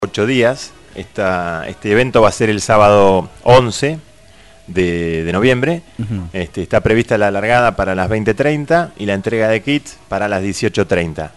8 días. Este evento va a ser el sábado 11 de noviembre. Está prevista la largada para las 20:30 y la entrega de kits para las 18:30.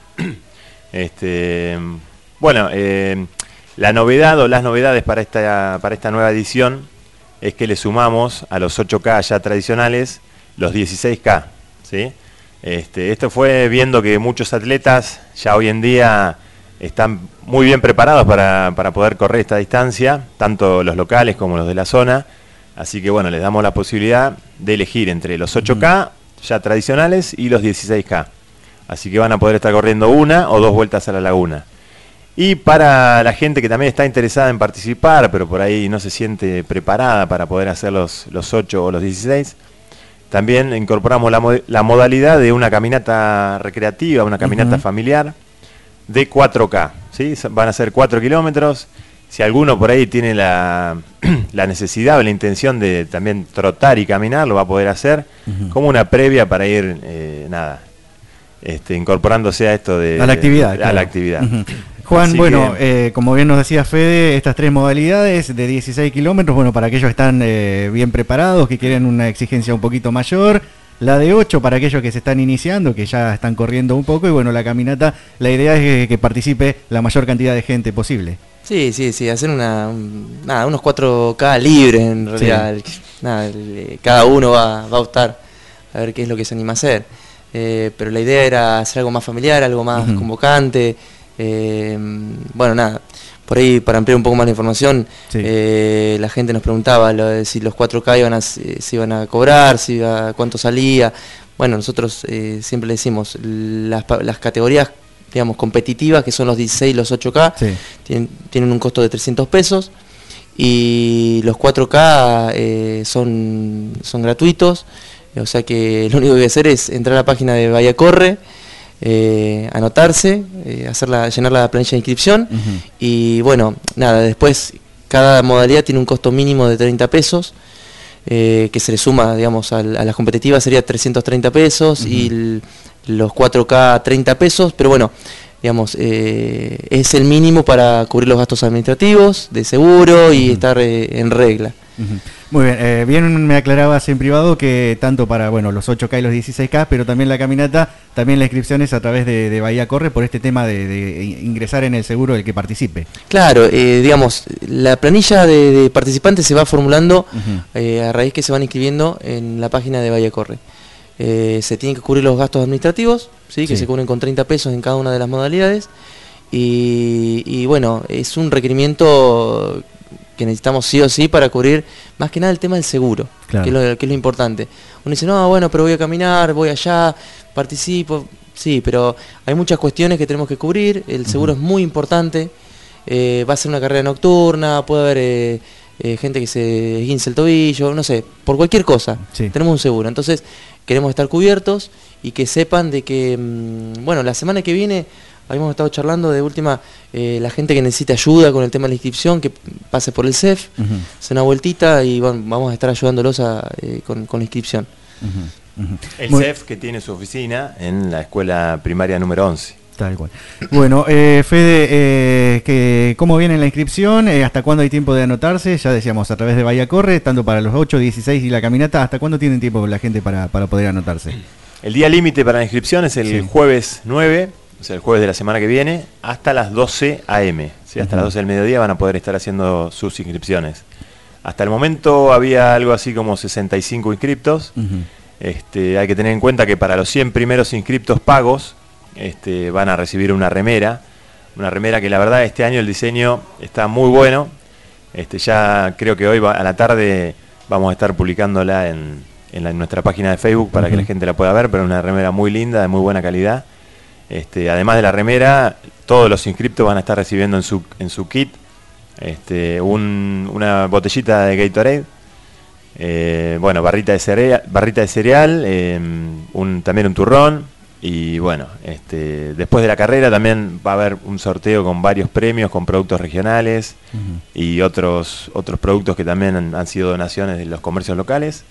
Bueno, la novedad o las novedades para esta nueva edición es que le sumamos a los 8K ya tradicionales los 16K, ¿sí? Esto fue viendo que muchos atletas ya hoy en día están muy bien preparados para poder correr esta distancia, tanto los locales como los de la zona. Así que bueno, les damos la posibilidad de elegir entre los 8K ya tradicionales y los 16K. Así que van a poder estar corriendo una o dos vueltas a la laguna. Y para la gente que también está interesada en participar, pero por ahí no se siente preparada para poder hacer los 8 o los 16, también incorporamos la modalidad de una caminata recreativa, una caminata familiar de 4K, ¿sí? Van a ser 4 kilómetros. Si alguno por ahí tiene la necesidad o la intención de también trotar y caminar, lo va a poder hacer como una previa para ir, incorporándose a esto de... A la actividad. A la actividad. Juan, Así bueno, como bien nos decía Fede, estas tres modalidades de 16 kilómetros, bueno, para aquellos que están bien preparados, que quieren una exigencia un poquito mayor, la de 8 para aquellos que se están iniciando, que ya están corriendo un poco, y bueno, la caminata, la idea es que participe la mayor cantidad de gente posible. Sí, hacer unos 4K libres en realidad. Sí. Cada uno va a optar a ver qué es lo que se anima a hacer. Pero la idea era hacer algo más familiar, algo más convocante. Por ahí para ampliar un poco más la información, la gente nos preguntaba si los 4K se iban a cobrar, cuánto salía. Bueno, nosotros siempre le decimos, las categorías, digamos, competitivas, que son los 16 y los 8K, tienen un costo de 300 pesos, y los 4K son gratuitos, o sea que lo único que hay que hacer es entrar a la página de Bahía Corre, anotarse, llenar la planilla de inscripción, y bueno, después cada modalidad tiene un costo mínimo de 30 pesos, que se le suma, digamos, a las competitivas sería 330 pesos, y los 4K 30 pesos, pero bueno, digamos, es el mínimo para cubrir los gastos administrativos, de seguro y estar en regla. Muy bien, bien me aclarabas en privado que tanto para los 8K y los 16K, pero también la caminata, también la inscripción es a través de Bahía Corre por este tema de ingresar en el seguro del que participe. Claro, digamos, la planilla de participantes se va formulando a raíz que se van inscribiendo en la página de Bahía Corre. Se tienen que cubrir los gastos administrativos, que se cubren con 30 pesos en cada una de las modalidades, y bueno, es un requerimiento que necesitamos sí o sí para cubrir más que nada el tema del seguro, que es lo importante. Uno dice, no, bueno, pero voy a caminar, voy allá, participo, sí, pero hay muchas cuestiones que tenemos que cubrir, el seguro es muy importante, va a ser una carrera nocturna, puede haber gente que se esguince el tobillo, no sé, por cualquier cosa, tenemos un seguro. Entonces queremos estar cubiertos y que sepan de que, la semana que viene habíamos estado charlando de última, la gente que necesite ayuda con el tema de la inscripción, que pase por el CEF, hace una vueltita y vamos a estar ayudándolos con la inscripción. El CEF que tiene su oficina en la escuela primaria número 11. Tal cual. Bueno, Fede, ¿cómo viene la inscripción? ¿Hasta cuándo hay tiempo de anotarse? Ya decíamos, a través de Bahía Corre, tanto para los 8, 16 y la caminata, ¿hasta cuándo tienen tiempo la gente para poder anotarse? El día límite para la inscripción es el jueves 9, o sea, el jueves de la semana que viene, hasta las 12 a.m. ¿Sí? Hasta las 12 del mediodía van a poder estar haciendo sus inscripciones. Hasta el momento había algo así como 65 inscriptos. Hay que tener en cuenta que para los 100 primeros inscriptos pagos, van a recibir una remera que la verdad este año el diseño está muy bueno. Ya creo que hoy a la tarde vamos a estar publicándola en nuestra página de Facebook para que la gente la pueda ver, pero es una remera muy linda, de muy buena calidad. Además de la remera, todos los inscriptos van a estar recibiendo en su kit una botellita de Gatorade, barrita de cereal, también un turrón. Y bueno, después de la carrera también va a haber un sorteo con varios premios, con productos regionales y otros productos que también han sido donaciones de los comercios locales.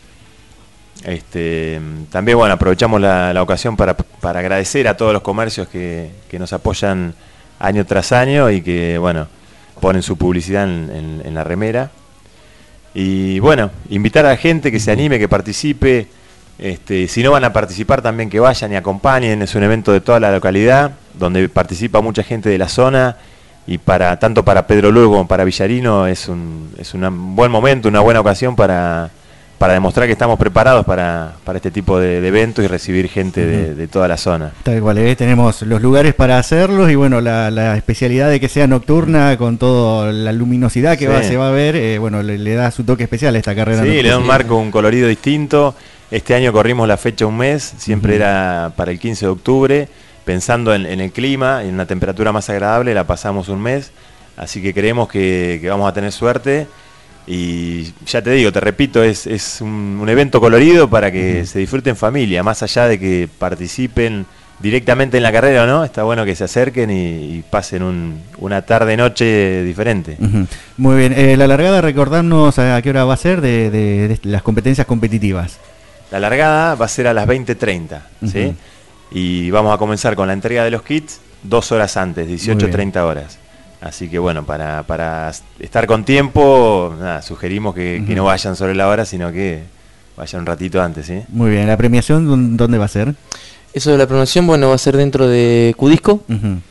También aprovechamos la ocasión para agradecer a todos los comercios que nos apoyan año tras año y que ponen su publicidad en la remera. Y bueno, invitar a la gente que se anime, que participe. Si no van a participar, también que vayan y acompañen. Es un evento de toda la localidad, donde participa mucha gente de la zona. Y tanto para Pedro Luro como para Villarino es un buen momento, una buena ocasión para demostrar que estamos preparados para este tipo de eventos y recibir gente de toda la zona. Tal cual, tenemos los lugares para hacerlos y bueno, la especialidad de que sea nocturna con toda la luminosidad que se va a ver, bueno, le da su toque especial a esta carrera. Sí, le da un marco, un colorido distinto. Este año corrimos la fecha un mes, siempre era para el 15 de octubre, pensando en el clima, en una temperatura más agradable, la pasamos un mes, así que creemos que vamos a tener suerte. Y ya te digo, te repito, es un evento colorido para que se disfrute en familia, más allá de que participen directamente en la carrera o no, está bueno que se acerquen y pasen una tarde-noche diferente. Muy bien, la largada, recordarnos a qué hora va a ser de las competencias competitivas. La largada va a ser a las 20:30, ¿sí? Y vamos a comenzar con la entrega de los kits 2 horas antes, 18:30 horas. Así que bueno, para estar con tiempo, sugerimos que no vayan sobre la hora, sino que vayan un ratito antes, ¿sí? Muy bien, ¿la premiación dónde va a ser? Eso de la premiación, bueno, va a ser dentro de Cudisco.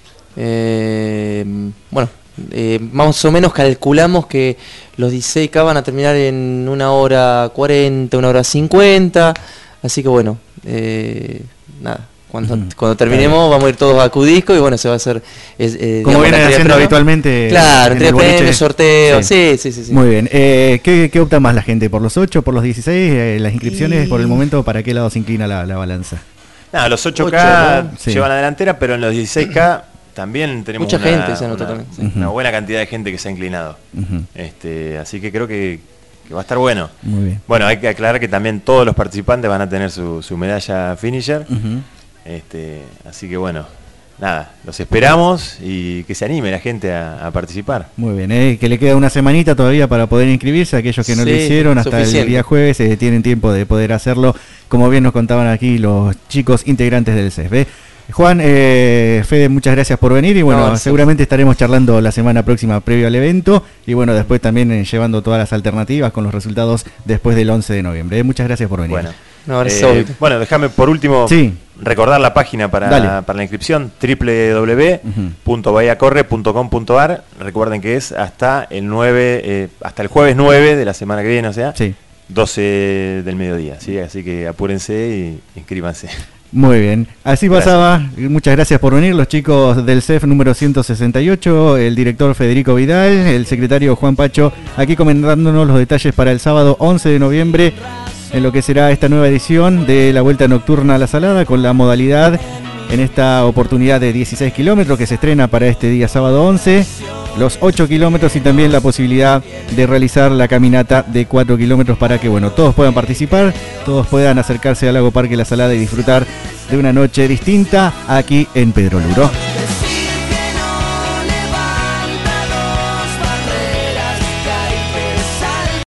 Más o menos calculamos que los 16K van a terminar en 1 hora 40, 1 hora 50, así que bueno, nada. Cuando terminemos vamos a ir todos a Cudisco y bueno, se va a hacer... como viene haciendo habitualmente. Claro, entre premios, sorteos, sí. Muy bien. ¿Qué opta más la gente? ¿Por los 8, por los 16? Las inscripciones por el momento, ¿para qué lado se inclina la balanza? Los 8K llevan la delantera, pero en los 16K también tenemos mucha gente se anota también. Una buena cantidad de gente que se ha inclinado. Así que creo que va a estar bueno. Muy bien. Bueno, hay que aclarar que también todos los participantes van a tener su medalla finisher. Así que bueno, nada, los esperamos y que se anime la gente a participar. Muy bien, que le queda una semanita todavía para poder inscribirse. Aquellos que no lo hicieron hasta el día jueves tienen tiempo de poder hacerlo, como bien nos contaban aquí los chicos integrantes del CEF. Juan, Fede, muchas gracias por venir y bueno, seguramente estaremos charlando la semana próxima previo al evento y bueno, después también llevando todas las alternativas con los resultados después del 11 de noviembre. Muchas gracias por venir. Bueno, déjame por último recordar la página para la inscripción, www.bahiacorre.com.ar. Recuerden que es hasta el jueves 9 de la semana que viene, o sea, 12 del mediodía, ¿sí? Así que apúrense y inscríbanse. Muy bien, así pasaba. Muchas gracias por venir los chicos del CEF número 168, el director Federico Vidal, el secretario Juan Pacho, aquí comentándonos los detalles para el sábado 11 de noviembre en lo que será esta nueva edición de la Vuelta Nocturna a la Salada con la modalidad en esta oportunidad de 16 kilómetros que se estrena para este día sábado 11, los 8 kilómetros y también la posibilidad de realizar la caminata de 4 kilómetros para que bueno, todos puedan participar, todos puedan acercarse al Lago Parque La Salada y disfrutar de una noche distinta aquí en Pedro Luro.